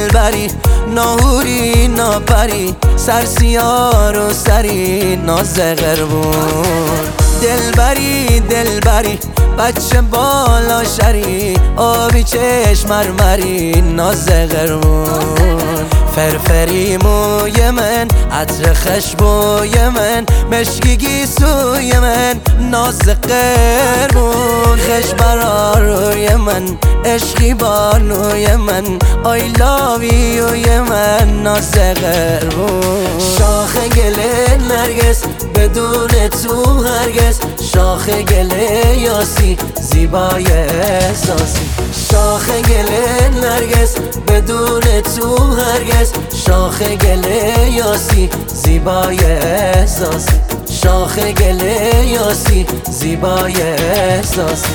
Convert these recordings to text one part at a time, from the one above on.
دلبری ناهوری ناپری سرسیار و سری ناز قربون دلبری دلبری بچه بالا شری آبی چشم مرمری ناز قربون فرفری موی من عطر خشبوی من مشکی گیسوی من ناز قربون خش برا روی من عشقی بانوی من I love you من ناز قربون شاخ گل نرگس بدون تو هرگز شاخ گل یاسی زیبای احساسی شاخ گل نرگس بدون تو هرگز شاخ گل یاسی زیبای احساسی شاخ گل یاسی زیبای احساسی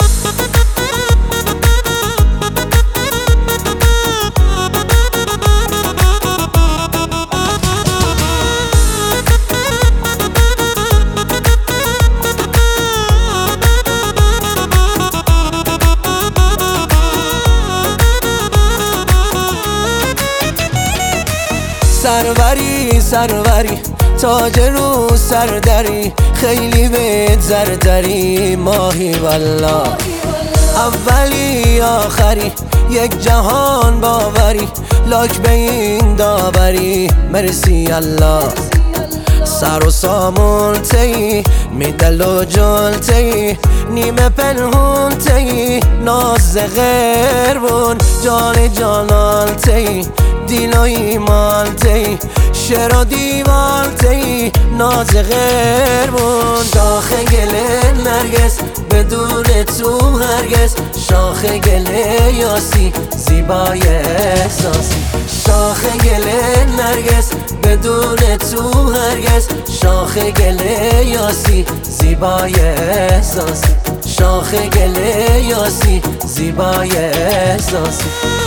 سروری سروری تاج رو سردری خیلی بهت زردری ماهی والله اولی آخری یک جهان باوری لاک به این داوری مرسی الله سر و سامون تی میدل و جل تی نیمه پنهون تی ناز غربون جان جانان تی دیل و ایمان تی شعر و دیوان تی ناز غربون شاخ گل نرگس بدون تو هرگز شاخ گل یاسی زیبای احساسی شاخ گل نرگس بدون تو هرگز شاخ گل یاسی زیبای احساسی شاخ گل یاسی زیبای احساسی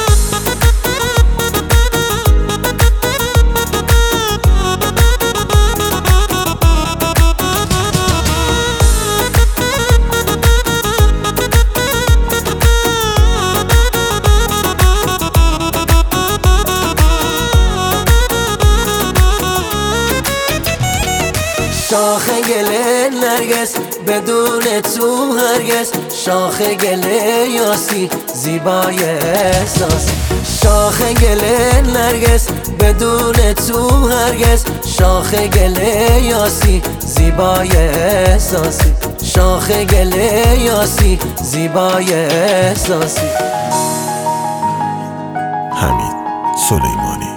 شاخ گل نرگس بدون تو هرگز شاخ گل یاسی زیبای احساسی شاخ گل نرگس بدون تو هرگز شاخ گل یاسی زیبای احساسی شاخ گل یاسی زیبای احساسی حمید سلیمانی